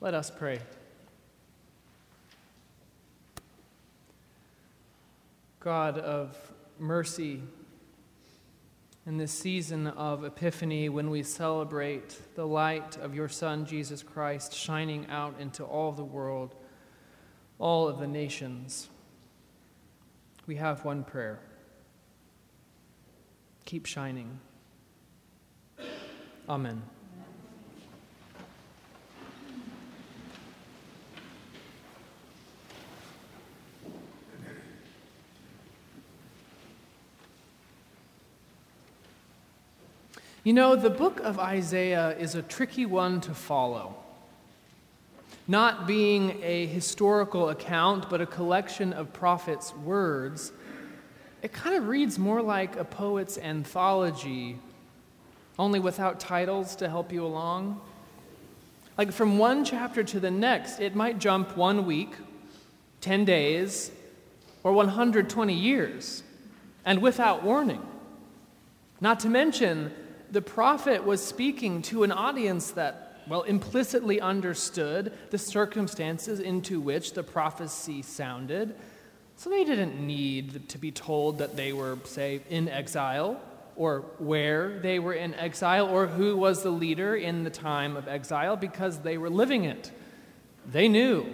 Let us pray. God of mercy, in this season of Epiphany, when we celebrate the light of your Son, Jesus Christ, shining out into all the world, all of the nations, we have one prayer. Keep shining. Amen. You know, the book of Isaiah is a tricky one to follow. Not being a historical account, but a collection of prophets' words, it kind of reads more like a poet's anthology, only without titles to help you along. Like from one chapter to the next, it might jump 1 week, 10 days, or 120 years, and without warning. Not to mention, the prophet was speaking to an audience that, implicitly understood the circumstances into which the prophecy sounded. So they didn't need to be told that they were, say, in exile, or where they were in exile, or who was the leader in the time of exile, because they were living it. They knew.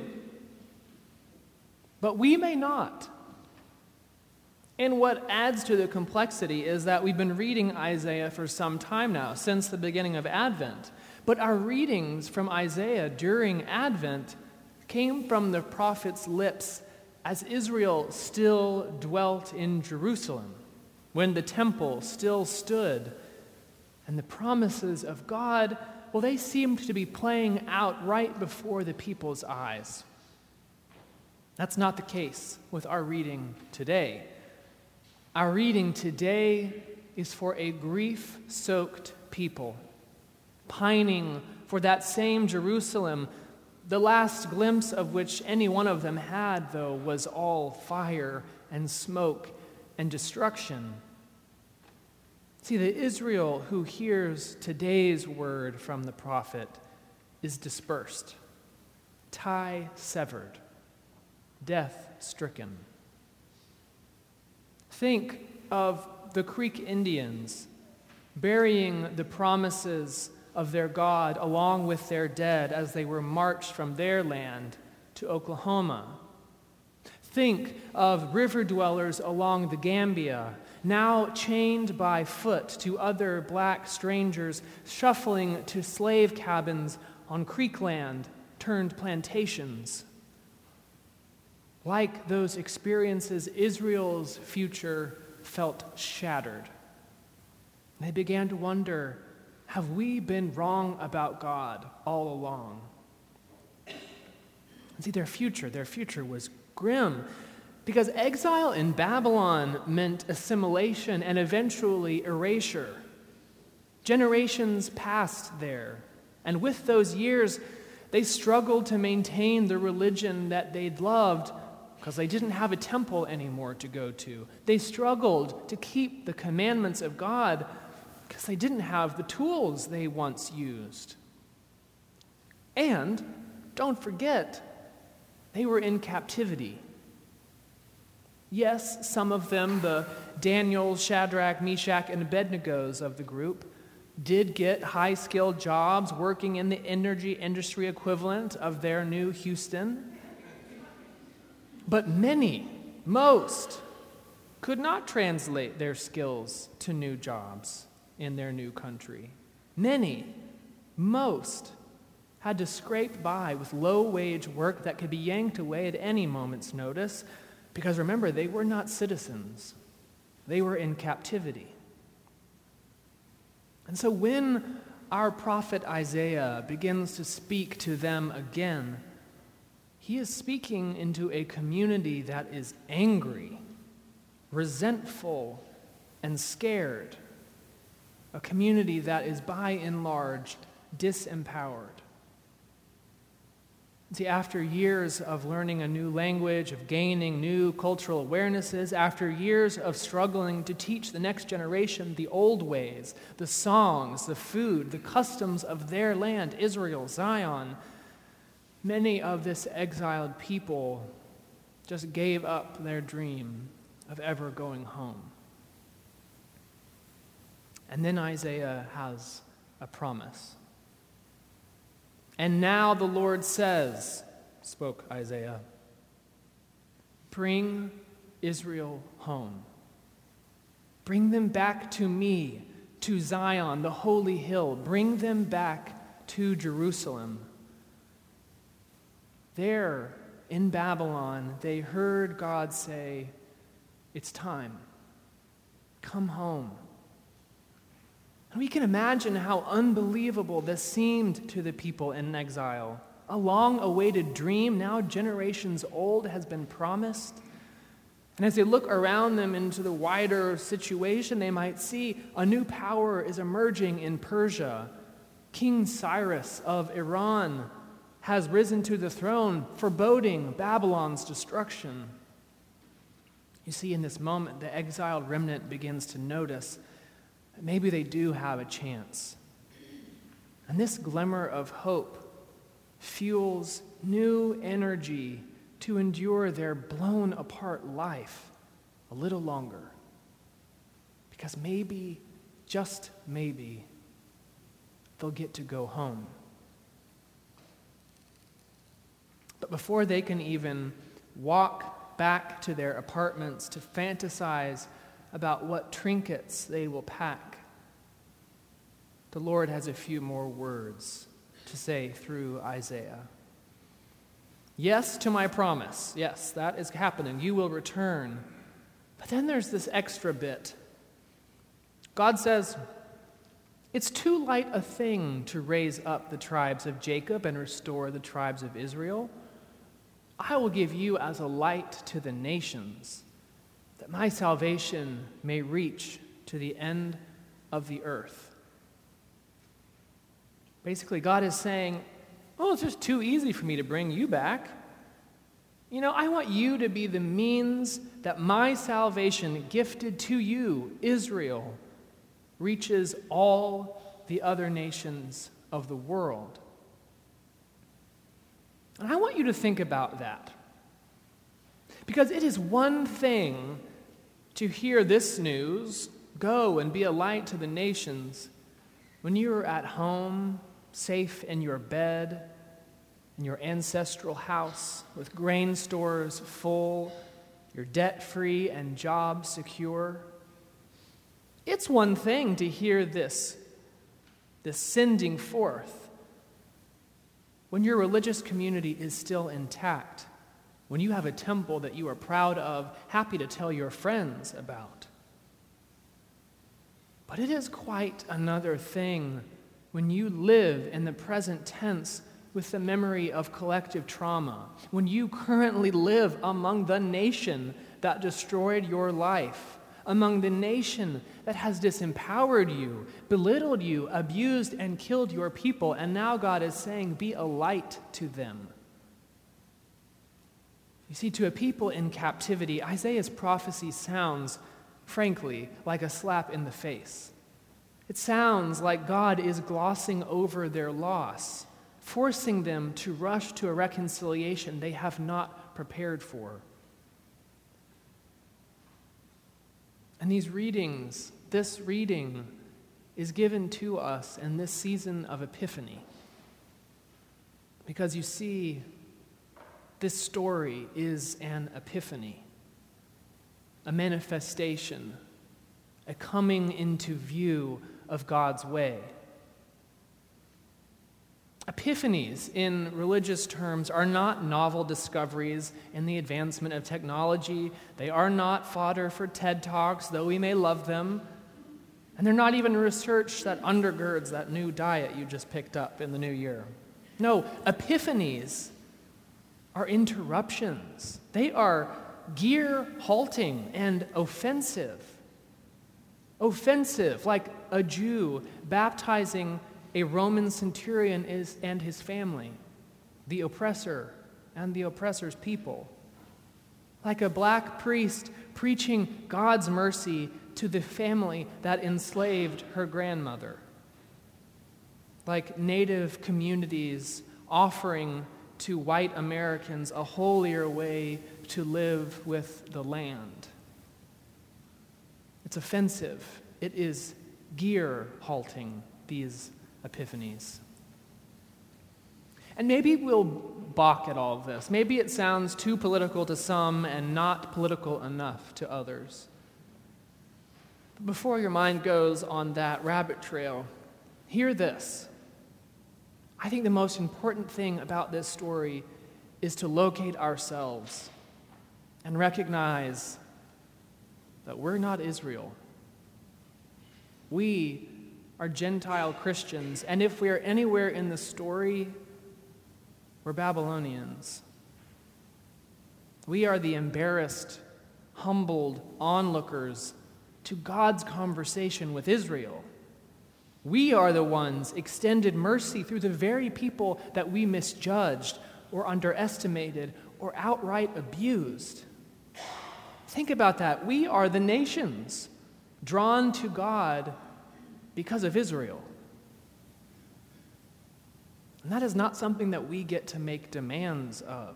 But we may not. And what adds to the complexity is that we've been reading Isaiah for some time now, since the beginning of Advent. But our readings from Isaiah during Advent came from the prophet's lips as Israel still dwelt in Jerusalem, when the temple still stood. And the promises of God, they seemed to be playing out right before the people's eyes. That's not the case with our reading today. Our reading today is for a grief-soaked people, pining for that same Jerusalem, the last glimpse of which any one of them had, though, was all fire and smoke and destruction. See, the Israel who hears today's word from the prophet is dispersed, tie severed, death stricken. Think of the Creek Indians burying the promises of their God along with their dead as they were marched from their land to Oklahoma. Think of river dwellers along the Gambia, now chained by foot to other black strangers, shuffling to slave cabins on Creek land turned plantations. Like those experiences, Israel's future felt shattered. They began to wonder, have we been wrong about God all along? See, their future was grim, because exile in Babylon meant assimilation and eventually erasure. Generations passed there, and with those years, they struggled to maintain the religion that they'd loved, because they didn't have a temple anymore to go to. They struggled to keep the commandments of God because they didn't have the tools they once used. And, don't forget, they were in captivity. Yes, some of them, the Daniel, Shadrach, Meshach, and Abednego of the group, did get high-skilled jobs working in the energy industry equivalent of their new Houston. But most, could not translate their skills to new jobs in their new country. Most, had to scrape by with low-wage work that could be yanked away at any moment's notice, because remember, they were not citizens. They were in captivity. And so when our prophet Isaiah begins to speak to them again, he is speaking into a community that is angry, resentful, and scared. A community that is, by and large, disempowered. See, after years of learning a new language, of gaining new cultural awarenesses, after years of struggling to teach the next generation the old ways, the songs, the food, the customs of their land, Israel, Zion, many of this exiled people just gave up their dream of ever going home. And then Isaiah has a promise. And now the Lord says, spoke Isaiah, bring Israel home. Bring them back to me, to Zion, the holy hill. Bring them back to Jerusalem. There in Babylon, they heard God say, it's time. Come home. And we can imagine how unbelievable this seemed to the people in exile. A long-awaited dream, now generations old, has been promised. And as they look around them into the wider situation, they might see a new power is emerging in Persia. King Cyrus of Iran has risen to the throne, foreboding Babylon's destruction. You see, in this moment, the exiled remnant begins to notice that maybe they do have a chance. And this glimmer of hope fuels new energy to endure their blown-apart life a little longer. Because maybe, just maybe, they'll get to go home. But before they can even walk back to their apartments to fantasize about what trinkets they will pack, the Lord has a few more words to say through Isaiah. Yes to my promise. Yes, that is happening. You will return. But then there's this extra bit. God says, it's too light a thing to raise up the tribes of Jacob and restore the tribes of Israel. I will give you as a light to the nations, that my salvation may reach to the end of the earth. Basically, God is saying, oh, it's just too easy for me to bring you back. I want you to be the means that my salvation gifted to you, Israel, reaches all the other nations of the world. And I want you to think about that. Because it is one thing to hear this news, go and be a light to the nations, when you are at home, safe in your bed, in your ancestral house, with grain stores full, you're debt-free and job secure. It's one thing to hear this sending forth when your religious community is still intact, when you have a temple that you are proud of, happy to tell your friends about. But it is quite another thing when you live in the present tense with the memory of collective trauma, when you currently live among the nation that destroyed your life, among the nation that has disempowered you, belittled you, abused and killed your people, and now God is saying, be a light to them. You see, to a people in captivity, Isaiah's prophecy sounds, frankly, like a slap in the face. It sounds like God is glossing over their loss, forcing them to rush to a reconciliation they have not prepared for. And this reading is given to us in this season of Epiphany. Because you see, this story is an epiphany, a manifestation, a coming into view of God's way. Epiphanies, in religious terms, are not novel discoveries in the advancement of technology. They are not fodder for TED Talks, though we may love them. And they're not even research that undergirds that new diet you just picked up in the new year. No, epiphanies are interruptions. They are gear-halting and offensive. Offensive, like a Jew baptizing a Roman centurion and his family, the oppressor and the oppressor's people. Like a black priest preaching God's mercy to the family that enslaved her grandmother. Like native communities offering to white Americans a holier way to live with the land. It's offensive. It is gear-halting, these epiphanies. And maybe we'll balk at all of this. Maybe it sounds too political to some and not political enough to others. But before your mind goes on that rabbit trail, hear this. I think the most important thing about this story is to locate ourselves and recognize that we're not Israel. We are Gentile Christians, and if we are anywhere in the story, we're Babylonians. We are the embarrassed, humbled onlookers to God's conversation with Israel. We are the ones extended mercy through the very people that we misjudged or underestimated or outright abused. Think about that. We are the nations drawn to God because of Israel. And that is not something that we get to make demands of.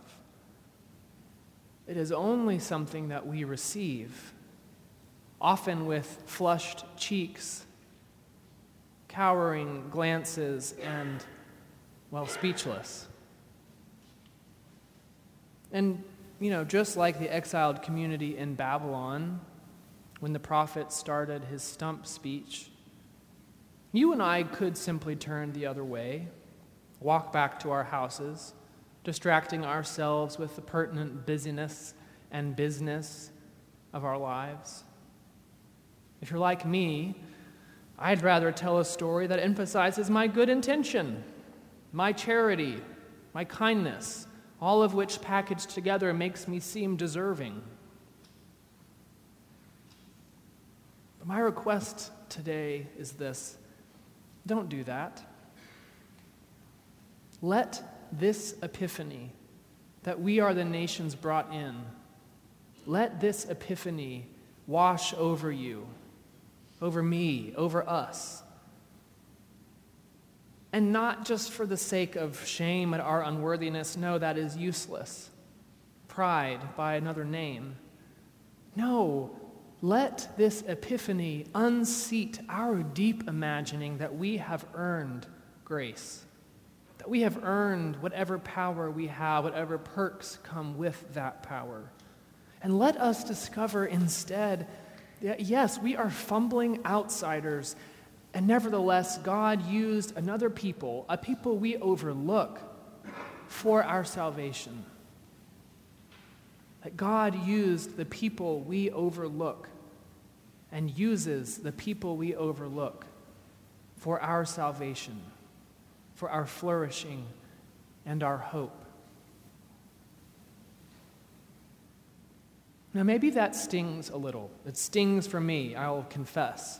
It is only something that we receive, often with flushed cheeks, cowering glances, and, speechless. And, just like the exiled community in Babylon, when the prophet started his stump speech, you and I could simply turn the other way, walk back to our houses, distracting ourselves with the pertinent busyness and business of our lives. If you're like me, I'd rather tell a story that emphasizes my good intention, my charity, my kindness, all of which packaged together makes me seem deserving. But my request today is this: don't do that. Let this epiphany that we are the nations brought in, let this epiphany wash over you, over me, over us. And not just for the sake of shame at our unworthiness. No, that is useless. Pride by another name. No, let this epiphany unseat our deep imagining that we have earned grace, that we have earned whatever power we have, whatever perks come with that power. And let us discover instead that, yes, we are fumbling outsiders, and nevertheless, God used another people, a people we overlook, for our salvation. That God used the people we overlook and uses the people we overlook for our salvation, for our flourishing and our hope. Now, maybe that stings a little. It stings for me, I'll confess.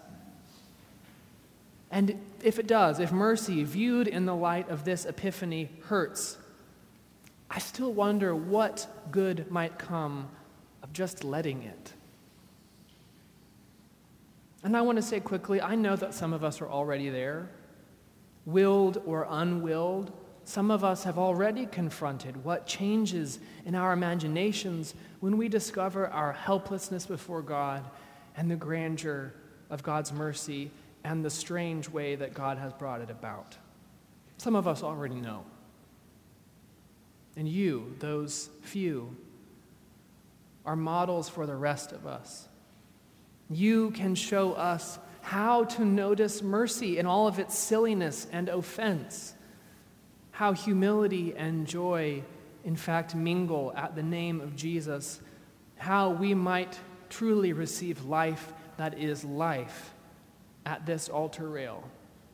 And if it does, if mercy viewed in the light of this epiphany hurts, I still wonder what good might come of just letting it. And I want to say quickly, I know that some of us are already there, willed or unwilled. Some of us have already confronted what changes in our imaginations when we discover our helplessness before God and the grandeur of God's mercy and the strange way that God has brought it about. Some of us already know. And you, those few, are models for the rest of us. You can show us how to notice mercy in all of its silliness and offense, how humility and joy, in fact, mingle at the name of Jesus, how we might truly receive life that is life at this altar rail.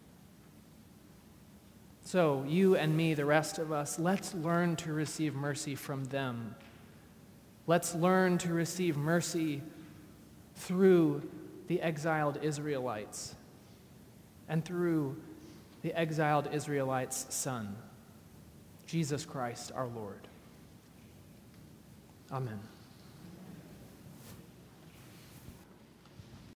So, you and me, the rest of us, let's learn to receive mercy from them. Let's learn to receive mercy through the exiled Israelites and through the exiled Israelites' son, Jesus Christ our Lord. Amen.